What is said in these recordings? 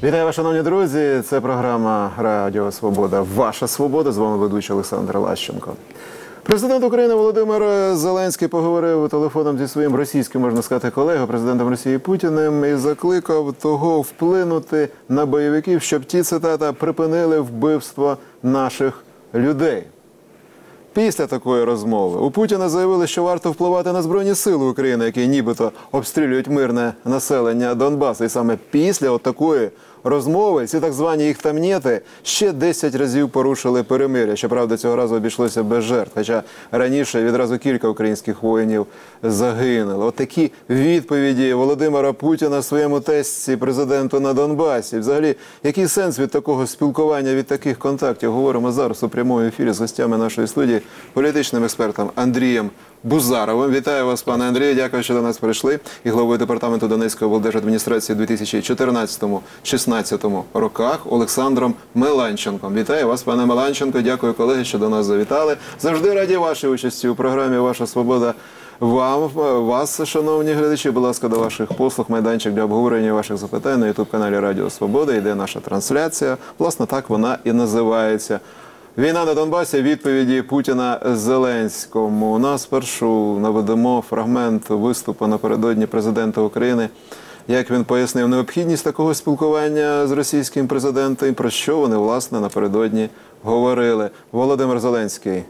Вітаю вас, шановні друзі. Це програма «Радіо Свобода. Ваша свобода». З вами ведучий Олександр Лащенко. Президент України Володимир Зеленський поговорив телефоном зі своїм російським, можна сказати, колегою, президентом Росії Путіним, і закликав того вплинути на бойовиків, щоб ті, цитата, припинили вбивство наших людей. Після такої розмови у Путіна заявили, що варто впливати на Збройні сили України, які нібито обстрілюють мирне населення Донбасу. І саме після такої розмови ці так звані їх тамнєти ще 10 разів порушили перемир'я. Щоправда, цього разу обійшлося без жертв, хоча раніше відразу кілька українських воїнів загинули. От такі відповіді Володимира Путіна своєму тестці президенту на Донбасі. Взагалі, який сенс від такого спілкування, від таких контактів? Говоримо зараз у прямому ефірі з гостями нашої студії, політичним експертом Андрієм Бузаровим. Вітаю вас, пане Андрію, дякую, що до нас прийшли. І головою департаменту Донецької облдержадміністрації у 2014-16 роках Олександром Меланченком. Вітаю вас, пане Меланченко, дякую, колеги, що до нас завітали. Завжди раді вашій участі у програмі «Ваша свобода». Вас, шановні глядачі, будь ласка, до ваших послуг, майданчик для обговорення ваших запитань на ютуб-каналі «Радіо Свобода». Йде наша трансляція. Власне, так вона і називається. Війна на Донбасі. Відповіді Путіна Зеленському. У нас спершу наведемо фрагмент виступу напередодні президента України. Як він пояснив необхідність такого спілкування з російським президентом і про що вони, власне, напередодні говорили. Володимир Зеленський.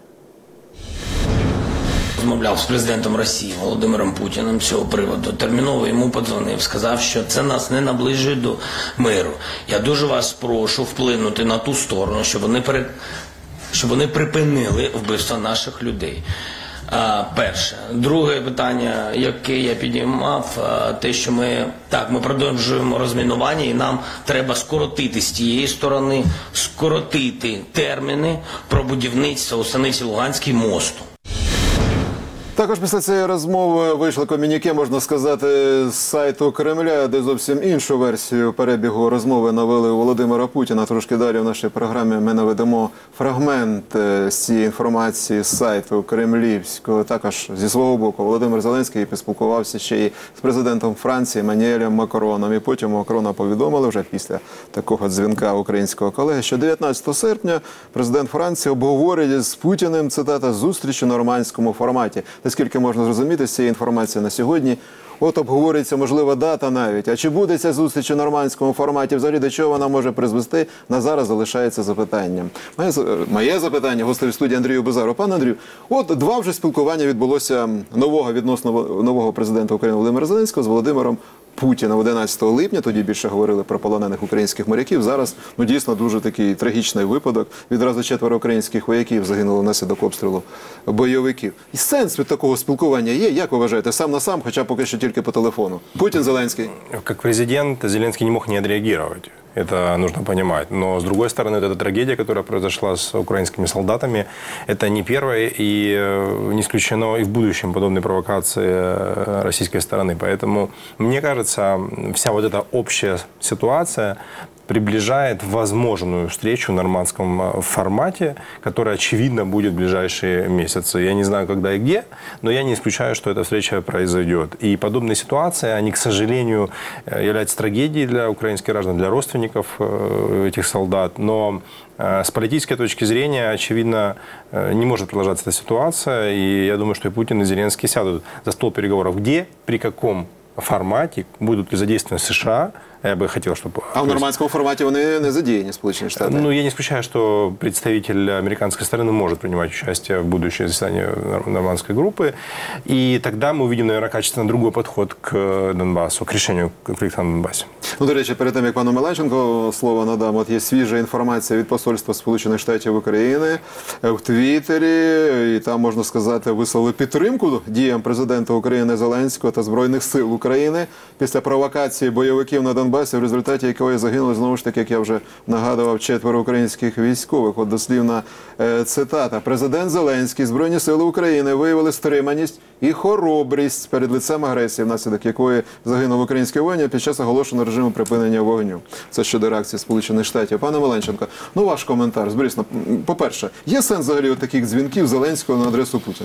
Розмовляв з президентом Росії Володимиром Путіним з цього приводу. Терміново йому подзвонив, сказав, що це нас не наближує до миру. Я дуже вас прошу вплинути на ту сторону, щоб вони припинили вбивство наших людей. Перше. Друге питання, яке я підіймав, те, що ми продовжуємо розмінування, і нам треба скоротити з тієї сторони, скоротити терміни про будівництво у Станиці Луганській мосту. Також після цієї розмови вийшло комюніке, можна сказати, з сайту Кремля, де зовсім іншу версію перебігу розмови навели у Володимира Путіна. Трошки далі в нашій програмі ми наведемо фрагмент з цієї інформації з сайту кремлівського. Також зі свого боку Володимир Зеленський поспілкувався ще й з президентом Франції Еммануелем Макроном. І потім Макрона повідомили вже після такого дзвінка українського колеги, що 19 серпня президент Франції обговорить з Путіним, цитата, зустріч у нормандському форматі. Наскільки можна зрозуміти з цієї інформації на сьогодні, от обговорюється можлива дата навіть. А чи буде ця зустріч у нормандському форматі, взагалі до чого вона може призвести, на зараз залишається запитанням. Моє запитання гостеві студії Андрію Бузарову. Пане Андрію, от два вже спілкування відбулося відносно нового президента України Володимира Зеленського з Володимиром Путіна 11 липня, тоді більше говорили про полонених українських моряків. Зараз, дійсно, дуже такий трагічний випадок. Відразу 4 українських вояків загинули внаслідок обстрілу бойовиків. І сенс від такого спілкування є, як ви вважаєте, сам на сам, хоча поки що тільки по телефону? Путін, Зеленський. Как президент, Зеленский не мог не отреагировать. Это нужно понимать. Но, с другой стороны, вот эта трагедия, которая произошла с украинскими солдатами, это не первая и не исключено и в будущем подобные провокации российской стороны. Поэтому, мне кажется, вся вот эта общая ситуация приближает возможную встречу в нормандском формате, которая, очевидно, будет в ближайшие месяцы. Я не знаю, когда и где, но я не исключаю, что эта встреча произойдет. И подобные ситуации, они, к сожалению, являются трагедией для украинских граждан, для родственников этих солдат. Но с политической точки зрения, очевидно, не может продолжаться эта ситуация. И я думаю, что и Путин, и Зеленский сядут за стол переговоров. Где, при каком форматі, будуть ли задействованы США, я бы хотел, чтобы... А в нормандском формате вони не задіяні, Сполучені Штати? Ну, я не исключаю, что представитель американской стороны может принимать участие в будущее заседании нормандской группы. И тогда мы увидим, наверное, качественно другой подход к Донбассу, к решению конфликта на Донбассе. До речі, перед тим, як пану Меланченко слово надам, от є свіжа інформація від посольства Сполучених Штатів України в Твіттері, і там, можна сказати, висловили підтримку діям президента України Зеленського та Збройних сил України після провокації бойовиків на Донбасі, в результаті якої загинули, знову ж таки, як я вже нагадував, 4 українських військових. От дослівна цитата. Президент Зеленський, Збройні сили України виявили стриманість і хоробрість перед лицем агресії, внаслідок якої загинув український воїн під час оголошеного режиму припинення вогню. Це щодо реакції Сполучених Штатів. Пане Меланченко, ваш коментар. По-перше, є сенс взагалі таких дзвінків Зеленського на адресу Путіна?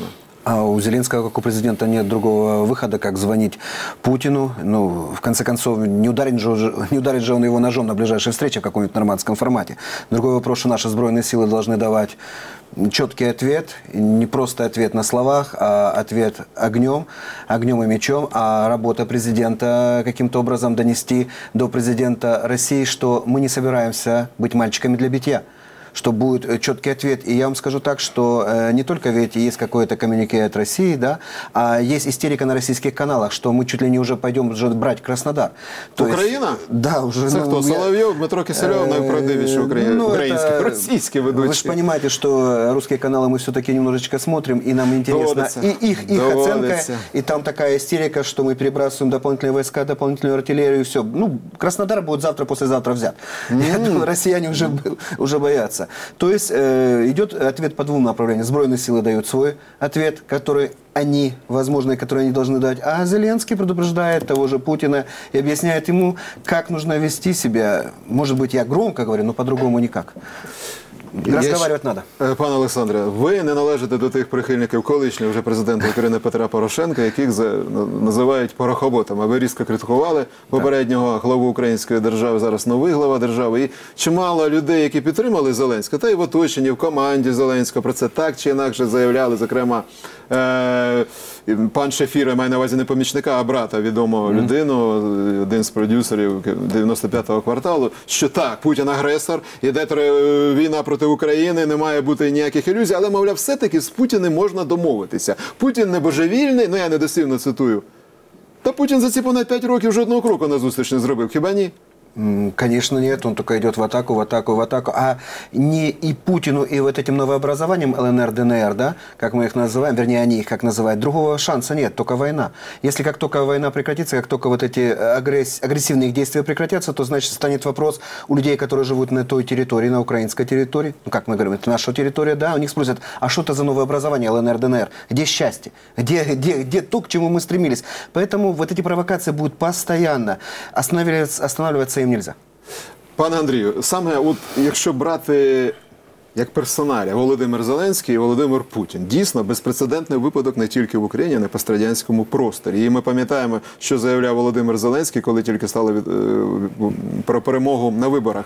А у Зеленского, как у президента, нет другого выхода, как звонить Путину. Ну, в конце концов, не ударит же он его ножом на ближайшей встрече в каком-нибудь нормандском формате. Другой вопрос, что наши сбройные силы должны давать четкий ответ, не просто ответ на словах, а ответ огнем и мечом, а работа президента каким-то образом донести до президента России, что мы не собираемся быть мальчиками для битья, что будет четкий ответ. И я вам скажу так, что не только ведь есть какое-то коммюнике от России, да, а есть истерика на российских каналах, что мы чуть ли не уже пойдем уже брать Краснодар. Україна? Да, уже. Це хто? Соловйов, Дмитро Кисельов, найправдивіші українські, это, російські Вы ведучі. же понимаете, что русские каналы мы все-таки немножечко смотрим, и нам интересно Доводится. и их Доводится. оценка, и там такая истерика, что мы перебрасываем дополнительные войска, дополнительную артиллерию, все. Ну, Краснодар будет завтра-послезавтра взят. Я думаю, россияне уже боятся. То есть идет ответ по двум направлениям. Сбройные силы дают свой ответ, который они, возможно, и которые они должны дать. А Зеленский предупреждает того же Путина и объясняет ему, как нужно вести себя. Может быть, я громко говорю, но по-другому никак. Разговаривать надо. Пане Олександре, ви не належите до тих прихильників колишнього вже президента України Петра Порошенка, яких називають порохоботами. Ви різко критикували попереднього главу української держави, зараз новий глава держави. І чимало людей, які підтримали Зеленського, та й в оточенні, в команді Зеленського про це так чи інакше заявляли. Зокрема, пан Шефір, має на увазі не помічника, а брата, відому людину, один з продюсерів 95-го кварталу, що так, Путін агресор, іде війна проти України, не має бути ніяких ілюзій, але, мовляв, все-таки з Путіним можна домовитися. Путін не божевільний, ну я недослівно цитую. Та Путін за ці понад 5 років жодного кроку назустріч не зробив, хіба ні? Конечно, нет. Он только идет в атаку, в атаку, в атаку. А не и Путину, и вот этим новообразованием ЛНР, ДНР, да, как мы их называем, вернее, они их как называют, другого шанса нет, только война. Если как только война прекратится, как только вот эти агрессивные их действия прекратятся, то, значит, станет вопрос у людей, которые живут на той территории, на украинской территории, ну, как мы говорим, это наша территория, да, у них спросят, а что это за новое образование ЛНР, ДНР? Где счастье? Где то, к чему мы стремились? Поэтому вот эти провокации будут постоянно. Останавливаться им нельзя. Пане Андрію, саме от якщо брати як персоналі Володимир Зеленський і Володимир Путін, дійсно безпрецедентний випадок не тільки в Україні, а й на пострадянському просторі. І ми пам'ятаємо, що заявляв Володимир Зеленський, коли тільки стало про перемогу на виборах,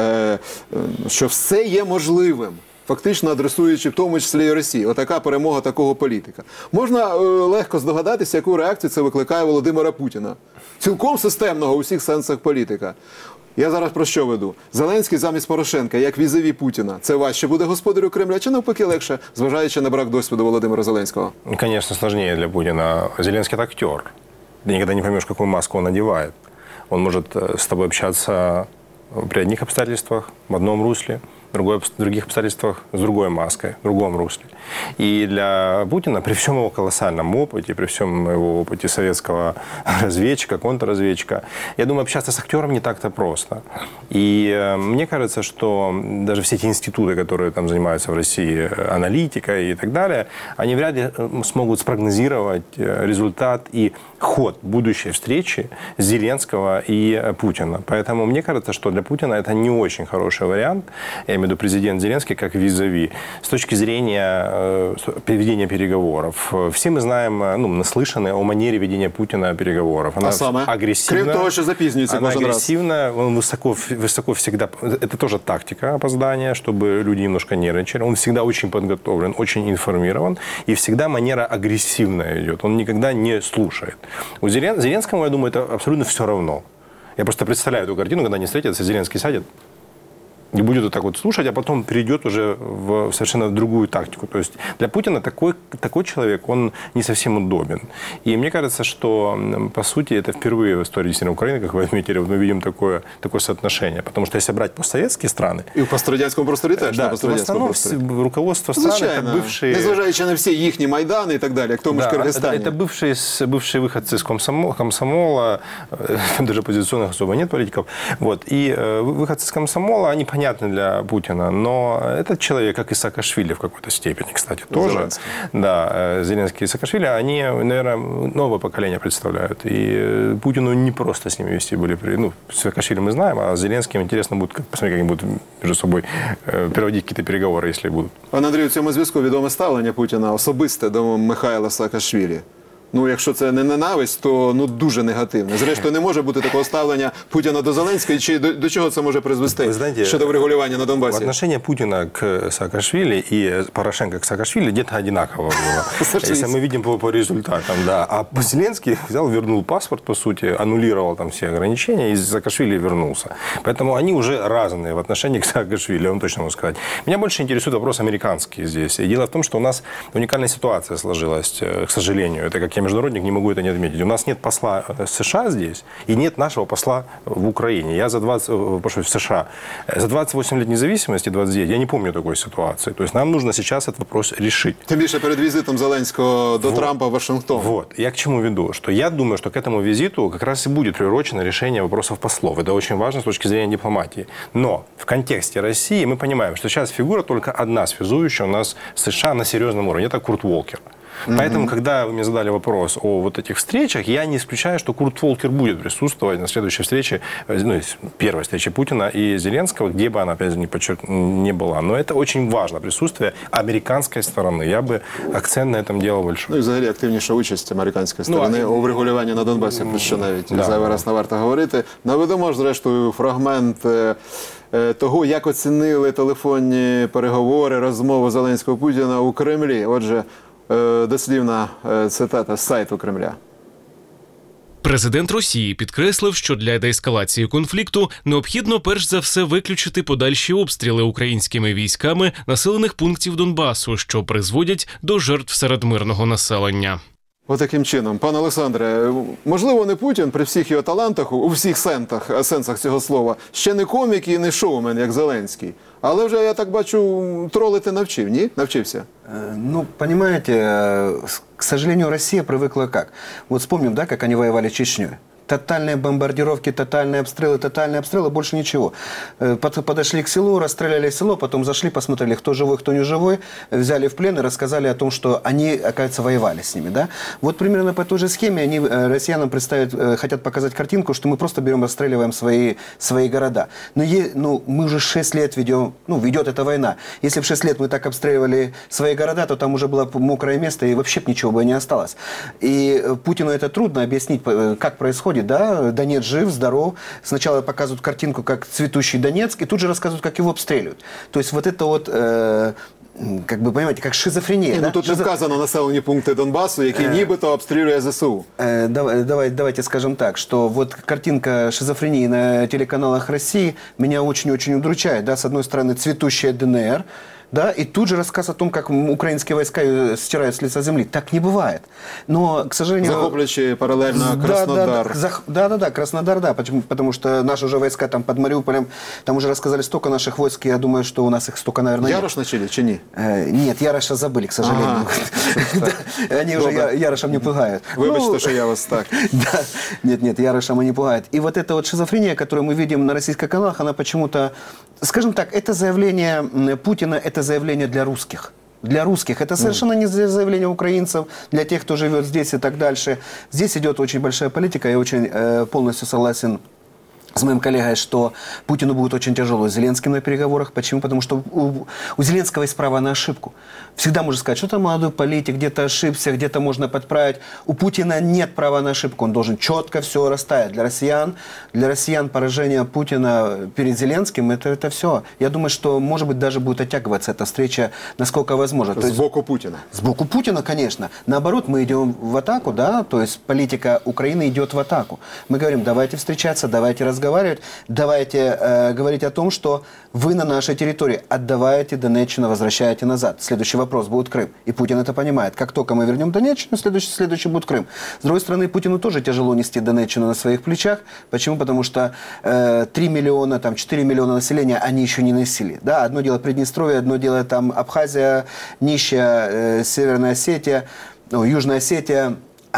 що все є можливим. Фактично адресуючи в тому числі і Росії. Отака перемога такого політика. Можна легко здогадатися, яку реакцію це викликає Володимира Путіна. Цілком системного у всіх сенсах політика. Я зараз про що веду? Зеленський замість Порошенка, як візаві Путіна. Це важче буде господарю Кремля, чи навпаки легше, зважаючи на брак досвіду Володимира Зеленського? Конечно, сложнее для Путина. Зеленский – это актер. Ты никогда не поймешь, какую маску он надевает. Он может с тобой общаться при одних обстоятельствах, в одном русле, в других обстоятельствах с другой маской, в другом русле. И для Путина, при всем его колоссальном опыте, при всем его опыте советского разведчика, контрразведчика, я думаю, общаться с актером не так-то просто. И мне кажется, что даже все эти институты, которые там занимаются в России аналитикой и так далее, они вряд ли смогут спрогнозировать результат и ход будущей встречи Зеленского и Путина. Поэтому мне кажется, что для Путина это не очень хороший вариант. Я имею в виду президент Зеленский как визави. С точки зрения ведения переговоров. Все мы знаем, ну, наслышаны о манере ведения Путина переговоров. Она агрессивна. Крім того, що запізнюється кожен раз. Она агрессивна, он высоко всегда... Это тоже тактика опоздания, чтобы люди немножко нервничали. Он всегда очень подготовлен, очень информирован. И всегда манера агрессивная идет. Он никогда не слушает. У Зеленскому, я думаю, это абсолютно все равно. Я просто представляю эту картину, когда они встретятся, Зеленский сядет и будет вот так вот слушать, а потом перейдет уже в совершенно другую тактику. То есть для Путина такой человек, он не совсем удобен. И мне кажется, что, по сути, это впервые в истории действительно Украины, как вы отметили, мы видим такое соотношение. Потому что если брать постсоветские страны... І в пострадянському просторі теж, да, на в пострадянському основном просторі. руководство стран это бывшие... Незважаючи на всі їхні Майдани і так далі, як в тому ж Киргизстані. Это бывшие выходцы из комсомола, там даже оппозиционных особо нет политиков. Вот, и выходцы из комсомола, они непонятный для Путина, но этот человек, как и Саакашвили в какой-то степени, кстати, тоже. Зеленский. Да, Зеленский и Саакашвили, они, наверное, новое поколение представляют. И Путину не просто с ними вести были. Ну, Саакашвили мы знаем, а с Зеленским интересно будет, посмотреть, как они будут между собой проводить какие-то переговоры, если будут. Пане Андрію, в цьому зв'язку відоме ставлення Путіна особисте до Михайла Саакашвілі. Ну, якщо це не ненависть, то дуже негативне. Зрештою, не може бути такого ставлення Путіна до Зеленського, чи до чого це може призвести Ви знаєте, щодо врегулювання на Донбасі? Отношение Путина к Саакашвили и Порошенко к Саакашвили где-то одинаково было. Если мы видим по результатам, да. А Зеленский взял, вернул паспорт, по сути, аннулировал там все ограничения, и Саакашвили вернулся. Поэтому они уже разные в отношении к Саакашвили, я вам точно могу сказать. Меня больше интересует вопрос американский здесь. И дело в том, что у нас уникальная ситуация сложилась, к сожалению. Это, как я международник, не могу это не отметить. У нас нет посла США здесь, и нет нашего посла в Украине. Я в США. За 28 лет независимости, 29, я не помню такой ситуации. То есть нам нужно сейчас этот вопрос решить. Тим більше перед візитом Зеленського до Трампа в Вашингтон. Вот. Я к чему веду? Что я думаю, что к этому визиту как раз и будет приурочено решение вопросов послов. Это очень важно с точки зрения дипломатии. Но в контексте России мы понимаем, что сейчас фигура только одна связующая у нас с США на серьезном уровне. Это Курт Волкер. Поэтому, когда вы мне задали вопрос о вот этих встречах, я не исключаю, что Курт Волкер будет присутствовать на следующей встрече, ну, первой встрече Путина и Зеленского, где бы она, опять же, не была. Но это очень важно, присутствие американской стороны. Я бы акцент на этом делал большой. Ну і взагалі активніша участь американської сторони у врегулюванні на Донбасі, про що навіть зайвий раз не варто говорити. Наведемо ж, зрештою, фрагмент того, як оцінили телефонні переговори, розмови Зеленського і Путіна у Кремлі. Отже, дослівна цитата з сайту Кремля. Президент Росії підкреслив, що для деескалації конфлікту необхідно перш за все виключити подальші обстріли українськими військами населених пунктів Донбасу, що призводять до жертв серед мирного населення. Отаким чином. Пане Олександре, можливо, не Путін при всіх його талантах, у всіх сенсах цього слова, ще не комік і не шоумен, як Зеленський. Але вже, я так бачу, тролити навчив, ні? Навчився? Ну, понимаете, к сожалению, Россия привыкла как? Вот вспомним, да, как они воевали Чечней. Тотальные бомбардировки, тотальные обстрелы, больше ничего. Подошли к селу, расстреляли село, потом зашли, посмотрели, кто живой, кто не живой, взяли в плен и рассказали о том, что они, оказывается, воевали с ними. Да? Вот примерно по той же схеме они россиянам хотят показать картинку, что мы просто берем, расстреливаем свои города. Но мы уже 6 лет ведет эта война. Если в 6 лет мы так обстреливали свои города, то там уже было мокрое место и вообще ничего бы не осталось. И Путину это трудно объяснить, как происходит. Да, Донец жив, здоров. Сначала показывают картинку, как цветущий Донецк, и тут же рассказывают, как его обстреливают. То есть вот это вот, как бы, понимаете, как шизофрения. Ну, да? тут не вказано населені пункти Донбасу, які нібито обстрілює ЗСУ. Давайте скажем так, что вот картинка шизофрении на телеканалах России меня очень-очень удручает. Да? С одной стороны, цветущая ДНР, да, и тут же рассказ о том, как украинские войска ее стирают с лица земли. Так не бывает. Но, к сожалению... Захоплюючи параллельно Краснодар. Да, Краснодар, да, потому что наши уже войска там под Мариуполем, там уже рассказали столько наших войск, я думаю, что у нас их столько, наверное, Ярош начали, чи ні? Нет, Яроша забыли, к сожалению. Они уже Ярошем не пугают. Вибачте, що я вас так. Нет, Ярошем не пугает. И вот эта вот шизофрения, которую мы видим на российских каналах, она почему-то, скажем так, это заявление Путина, это заявление для русских. Для русских. Это совершенно не заявление украинцев, для тех, кто живет здесь и так дальше. Здесь идет очень большая политика. Я очень полностью согласен с моим коллегой, что Путину будет очень тяжело с Зеленским на переговорах. Почему? Потому что у Зеленского есть право на ошибку. Всегда можно сказать, что там молодой политик, где-то ошибся, где-то можно подправить. У Путина нет права на ошибку. Он должен четко все расставить. Для россиян поражение Путина перед Зеленским это все. Я думаю, что, может быть, даже будет оттягиваться эта встреча, насколько возможно. С боку Путина. С боку Путина, конечно. Наоборот, мы идем в атаку, да, то есть политика Украины идет в атаку. Мы говорим, давайте встречаться, давайте разговаривать, давайте говорить о том, что вы на нашей территории, отдавайте Донеччину, возвращаете назад. Следующий вопрос будет Крым. И Путин это понимает. Как только мы вернем Донеччину, следующий будет Крым. С другой стороны, Путину тоже тяжело нести Донеччину на своих плечах. Почему? Потому что 3 миллиона, там, 4 миллиона населения они еще не носили. Да, одно дело Приднестровье, одно дело там Абхазия, нищая Северная Осетия, Южная Осетия. А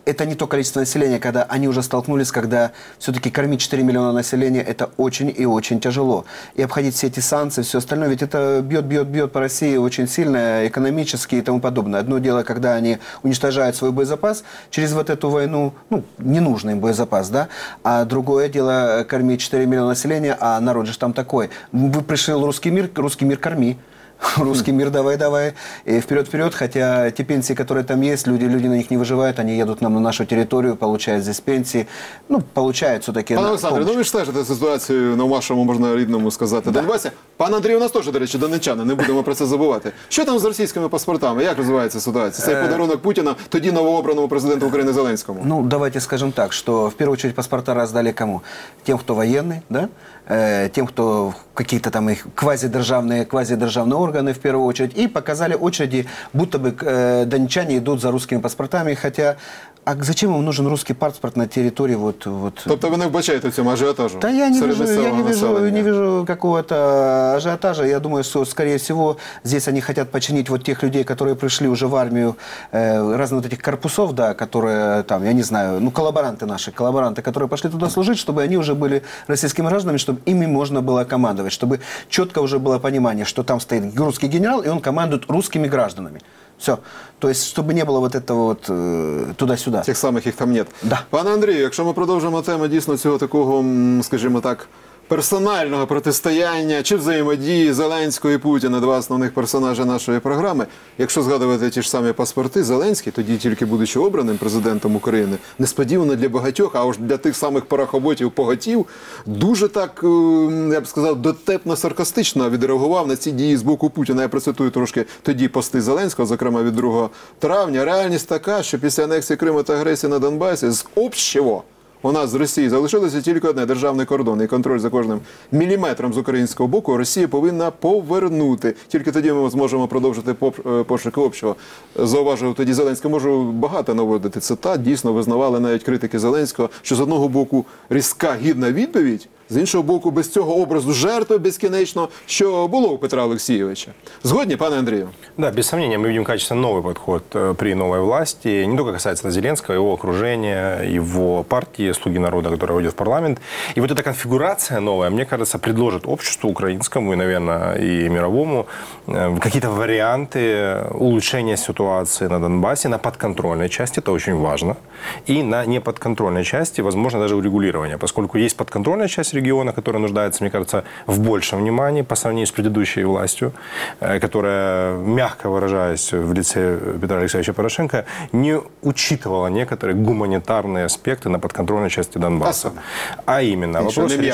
это не то количество населения, когда они уже столкнулись, когда все-таки кормить 4 миллиона населения, это очень и очень тяжело. И обходить все эти санкции, все остальное, ведь это бьет по России очень сильно, экономически и тому подобное. Одно дело, когда они уничтожают свой боезапас через вот эту войну, ну, ненужный им боезапас, да, а другое дело кормить 4 миллиона населения, а народ же там такой. Вы пришли в русский мир корми. Русский мир, давай, и вперед, хотя те пенсии, которые там есть, люди на них не выживают, они едут нам на нашу территорию, получают здесь пенсії, ну, получають все-таки. Пане Олександре, ну ви ж стежите ситуацію на вашому, можна рідному сказати, Донбасі. Пан Андрій у нас теж, до речі, донеччани, не будемо про це забувати. Що там з російськими паспортами? Як розвивається ситуація? Цей подарунок Путіна тоді новообраному президенту України Зеленському. Ну, давайте скажем так, что в первую очередь паспорта раздали кому? Тем, кто военный, да? Тем, кто какие-то там их квазидержавные органы в первую очередь. И показали очереди, будто бы донеччане идут за русскими паспортами, хотя... А зачем им нужен русский паспорт на территории вот... Тобто ви не вбачаєте в цьому ажіотажу? Да я не вижу какого-то ажиотажа. Я думаю, что, скорее всего, здесь они хотят починить вот тех людей, которые пришли уже в армию, разных вот этих корпусов, да, которые там, я не знаю, ну, коллаборанты, которые пошли туда служить, чтобы они уже были российскими гражданами, чтобы ими можно было командовать, чтобы четко уже было понимание, что там стоит русский генерал, и он командует русскими гражданами. Все. То есть, чтобы не было вот этого вот туда-сюда. Тих самих їх там нет. Да. Пане Андрію, якщо ми продовжимо тему дійсно цього такого, скажімо так, персонального протистояння чи взаємодії Зеленського і Путіна, два основних персонажі нашої програми. Якщо згадувати ті ж самі паспорти, Зеленський, тоді тільки будучи обраним президентом України, несподівано для багатьох, а уж для тих самих порохоботів-поготів, дуже так, я б сказав, дотепно-саркастично відреагував на ці дії з боку Путіна. Я процитую трошки тоді пости Зеленського, зокрема від 2 травня. Реальність така, що після анексії Криму та агресії на Донбасі з общого у нас з Росії залишилося тільки одне – державний кордон і контроль за кожним міліметром з українського боку Росія повинна повернути. Тільки тоді ми зможемо продовжити пошуки общого. Зауважив тоді Зеленський. Можу багато наводити цитат. Дійсно визнавали навіть критики Зеленського, що з одного боку різка, гідна відповідь, з іншого боку без цього образу жертви безкінечно, що було у Петра Олексійовича. Згодні, пане Андрію? Да, без сомнения, мы видим качественно новый подход при новой власти. Не только касается Зеленского, его окружения, его партии, «Слуги народа», которая войдет в парламент. И вот эта конфигурация новая, мне кажется, предложит обществу украинскому и, наверное, и мировому какие-то варианты улучшения ситуации на Донбассе, на подконтрольной части, это очень важно, и на неподконтрольной части, возможно, даже урегулирования, поскольку есть подконтрольная часть региона, которая нуждается, мне кажется, в большем внимании по сравнению с предыдущей властью, которая, мягко выражаясь, в лице Петра Алексеевича Порошенко, не учитывала некоторые гуманитарные аспекты на подконтрольной части Донбасса. А именно,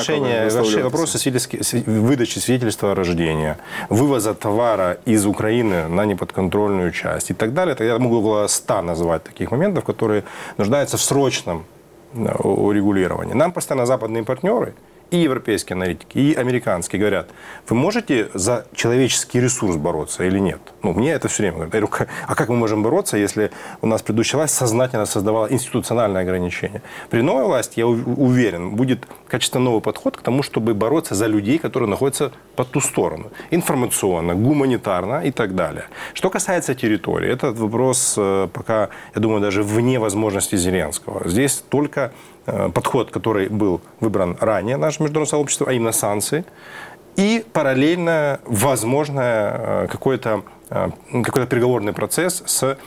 вопросы выдачи свидетельства о рождении, вывоза товара из Украины на неподконтрольную часть и так далее. Я могу около 100 назвать таких моментов, которые нуждаются в срочном урегулировании. Нам постоянно западные партнеры, и европейские аналитики, и американские говорят, вы можете за человеческий ресурс бороться или нет? Ну, мне это все время говорят. Я говорю, а как мы можем бороться, если у нас предыдущая власть сознательно создавала институциональные ограничения? При новой власти, я уверен, будет качественно новый подход к тому, чтобы бороться за людей, которые находятся по ту сторону. Информационно, гуманитарно и так далее. Что касается территории, этот вопрос пока, я думаю, даже вне возможности Зеленского. Здесь только подход, который был выбран ранее нашим международным сообществом, а именно санкции, и параллельно возможно какой-то переговорный процесс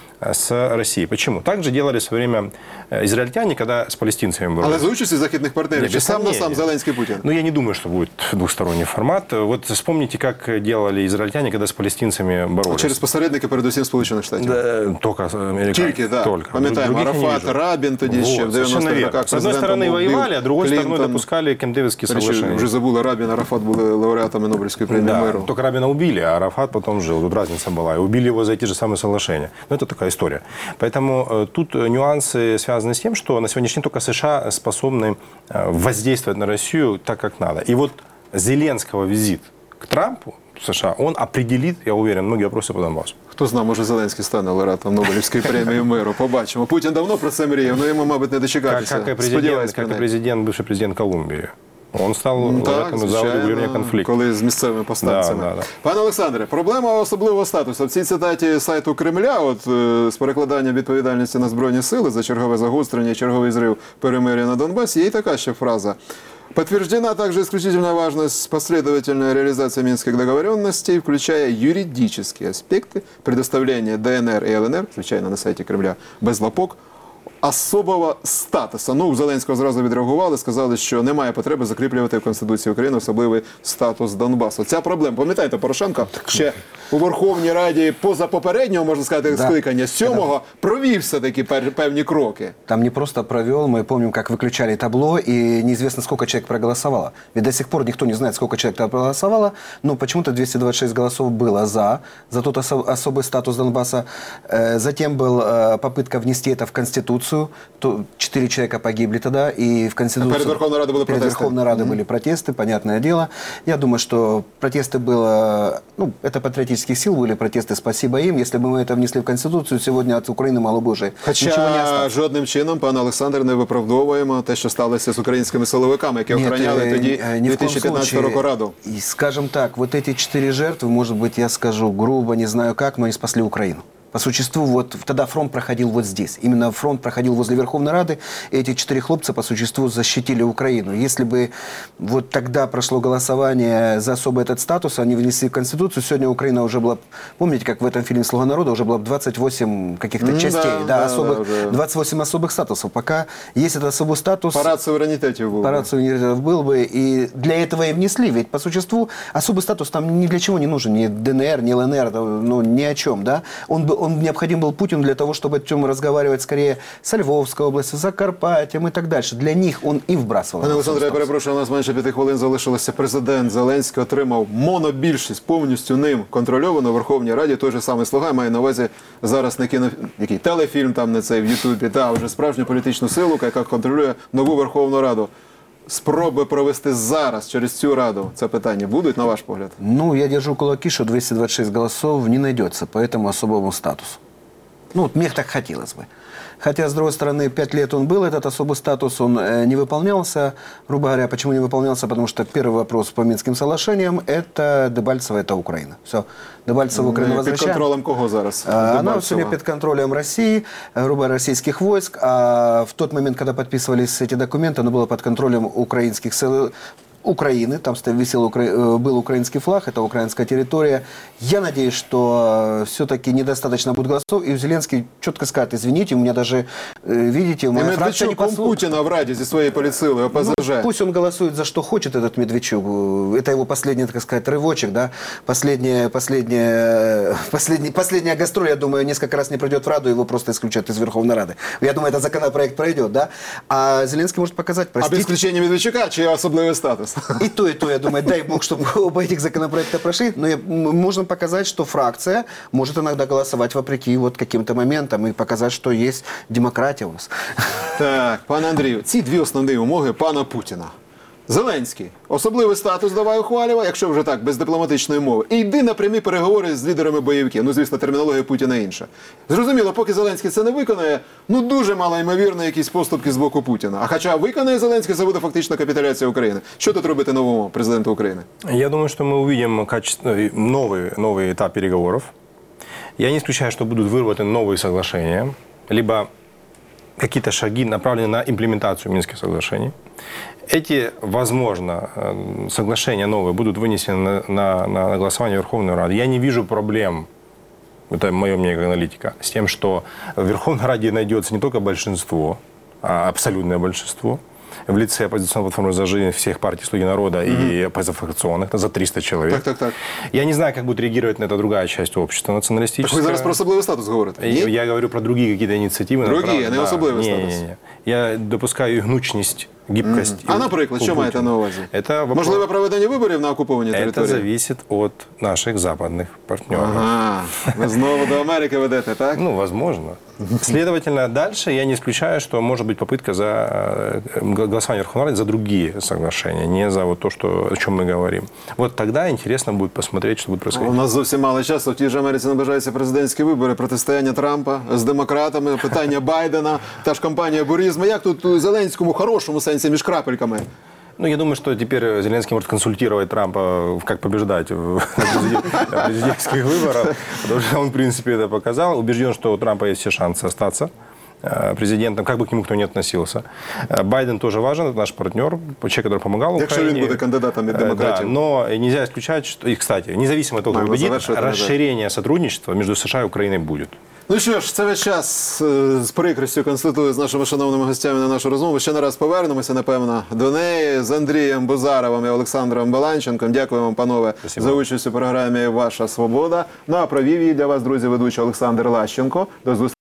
с Россией. Почему? Так же делали в свое время израильтяне, когда с палестинцами боролись. Але за участю західних партнерів, чи сам на сам Зеленський Путін? Ну, я не думаю, что будет двухсторонний формат. Вот вспомните, как делали израильтяне, когда с палестинцами боролись. Через посередники, передусім Сполучених Штатів. Да, только американцы. Тільки, так. Только. Пам'ятаємо, Арафат, Рабін тоді ще в 90-х роках. С одной стороны воевали, а другой стороны допускали Кемп-Дэвидские соглашения. Вже забули, Рабін, Арафат були лауреатами Нобелівської премії миру. Только Рабина убили, а Арафат потом жил. Тут разница была. И убили его за эти же самые соглашения. Но это такая история. Поэтому тут нюансы связаны с тем, что на сегодняшний день только США способны воздействовать на Россию так, как надо. И вот Зеленского визит к Трампу в США, он определит, я уверен, многие вопросы по Донбассу. Хто знає, може Зеленський стане лауреатом Нобелівської премії миру. Побачимо. Путін давно про це мріяв, але йому, мабуть, не дочекатися. Как и президент, бывший президент Колумбии. Он стал лауреатом за урегулирование конфликта. коли з місцевими повстанцями. Да. Пане Олександре, проблема особливого статусу. В цій цитаті сайту Кремля, з перекладанням відповідальності на Збройні сили за чергове загострення, черговий зрив перемир'я на Донбасі, є і така ще фраза. Подтверждена также исключительная важность последовательной реализации Минских договоренностей, включая юридические аспекты предоставления ДНР и ЛНР, звичайно, на сайті Кремля, без лапок, особого статусу. Ну, у Зеленського зразу відреагували, сказали, що немає потреби закріплювати в Конституції України особливий статус Донбасу. Ця проблема. Пам'ятаєте, Порошенко ще у Верховній Раді позапопереднього, можна сказати, скликання 7-го провів все-таки певні кроки. Там не просто провел, мы помним, как выключали табло, и неизвестно, сколько человек проголосовало. Ведь до сих пор никто не знает, сколько человек там проголосовало, но почему-то 226 голосов было за тот особый статус Донбасса. Затем была попытка внести это в Конституцию. 4 человека погибли тогда, и в Конституцию... Перед Верховной Радой были Перед протесты. Верховной Радой были протесты, понятное дело. Я думаю, что протесты было... Ну, это патриотических сил были протесты, спасибо им. Если бы мы это внесли в Конституцию, сегодня от Украины мало бы уже ничего не Хоча осталось. жодним чином, пане Олександр, не виправдовуємо те, що сталося з українськими силовиками, які охороняли тоді ни в коем 2015 случае. року Раду. И, скажем так, вот эти 4 жертвы, может быть, я скажу грубо, не знаю как, но они спасли Украину. По существу, вот тогда фронт проходил вот здесь. Именно фронт проходил возле Верховной Рады, и эти 4 хлопца, по существу, защитили Украину. Если бы вот тогда прошло голосование за особый этот статус, они внесли в Конституцию, сегодня Украина уже была, помните, как в этом фильме «Слуга народа» уже было 28 каких-то частей, особых, уже. 28 особых статусов. Пока есть этот особый статус... Парад суверенітетів був. Парад суверенитетов был бы, и для этого и внесли. Ведь по существу особый статус там ни для чего не нужен, ни ДНР, ни ЛНР, ну ни о чем, да. Он необходим был Путину для того, чтобы о чем разговаривать скорее с Львовской областью, с Закарпаттем и так дальше. Для них он и вбрасывал. Пане Олександре, я перепрошую, у нас менше 5 хвилин залишилося. Президент Зеленський отримав монобільшість, повністю ним контрольовану в Верховній Раді. Той же самий «Слуга» має на увазі зараз не який телефільм там на цей в Ютубі, а вже справжню політичну силу, яка контролює нову Верховну Раду. Спроби провести зараз через цю Раду це питання будуть, на ваш погляд? Ну, я держу кулаки, что 226 голосов не найдется по этому особому статусу. Ну, вот мне так хотелось бы. Хотя, с другой стороны, 5 лет он был, этот особый статус, он не выполнялся. Грубо говоря, почему не выполнялся? Потому что первый вопрос по Минским соглашениям – это Дебальцево, это Украина. Все. Дебальцево Украину Під возвращаем. контролем кого зараз? Она Дебальцево. сегодня под контролем России, грубо говоря, российских войск. А в тот момент, когда подписывались эти документы, оно было под контролем украинских сил. Украины, там был украинский флаг, это украинская территория. Я надеюсь, что все-таки недостаточно будет голосов, и Зеленский четко скажет: извините, у меня даже, видите, І моя фракция не Медведчук послушала. Путіна в Раді зі своєю політсилою ОПЗЖ. Ну, пусть он голосует за что хочет, этот Медведчук. Это его последний, так сказать, рывочек, да? Последняя гастроль, я думаю, несколько раз не пройдет в Раду, его просто исключат из Верховной Рады. Я думаю, этот законопроект пройдет, да? А Зеленский может показать, А без простите. включення Медведчука чи особливий статус? И то, я думаю, дай бог, чтобы оба этих законопроекта прошли. Но можно показать, что фракция может иногда голосовать вопреки вот каким-то моментам и показать, что есть демократия у нас. Так, пане Андрію, ці дві основні вимоги пана Путіна. Зеленський особливий статус давай ухвалював, якщо вже так, без дипломатичної мови. І йди на прямі переговори з лідерами бойовиків. Ну, звісно, термінологія Путіна інша. Зрозуміло, поки Зеленський це не виконає, ну дуже малоймовірно якісь поступки з боку Путіна. А хоча виконає Зеленський, це буде фактично капітуляція України. Що тут робити новому президенту України? Я думаю, что мы увидим новый этап переговоров. Я не исключаю, что будут выработаны новые соглашения, либо какие-то шаги, направленные на имплементацию Минских соглашений. Эти, возможно, соглашения новые будут вынесены на голосование Верховной Рады. Я не вижу проблем, это мое мнение как аналитика, с тем, что в Верховной Раде найдется не только большинство, а абсолютное большинство в лице оппозиционной платформы «За жизнь» всех партий «Слуги народа» и оппозиционных, за 300 человек. Так. Я не знаю, как будет реагировать на это другая часть общества Так националистическая. ви зараз про особливий статус говорите? Ні? Я говорю про другие какие-то инициативы. Другие, направленные- не особливый статус. Не. Я допускаю гнучность, гибкость. А, наприклад, що маєте на увазі? Это вопрос- Можливе проведення виборів на окупованій Это території? зависит от наших западных партнеров. Ага, ви знову до Америки ведете, так? Ну, возможно. Следовательно, дальше я не исключаю, что может быть попытка за голосование Верховной Рады за другие соглашения, не за вот то, о чем мы говорим. Вот тогда интересно будет посмотреть, что будет У происходить. нас зовсім мало часу. В тій же Америці наближаються президентські вибори, протистояння Трампа з демократами, питання Байдена, та ж кампанія бурізму. Як тут у Зеленському хорошому сенсі між крапельками? Ну, я думаю, что теперь Зеленский может консультировать Трампа, как побеждать на президентских выборах, потому что он, в принципе, это показал. Убежден, что у Трампа есть все шансы остаться президентом, как бы к нему кто ни относился. Байден тоже важен, это наш партнер, человек, который помогал Украине. Якщо він буде кандидатом від демократів. Да, но нельзя исключать, что, и, кстати, независимо от того, кто победит, расширение сотрудничества между США и Украиной будет. Ну що ж, це весь час з прикрістю констатую з нашими шановними гостями на нашу розмову. Ще не раз повернемося, напевно, до неї з Андрієм Бузаровим і Олександром Баланченком. Дякую вам, панове, за участь у програмі «Ваша свобода». Ну а провів її для вас, друзі, ведучий Олександр Лащенко. До зустрічі.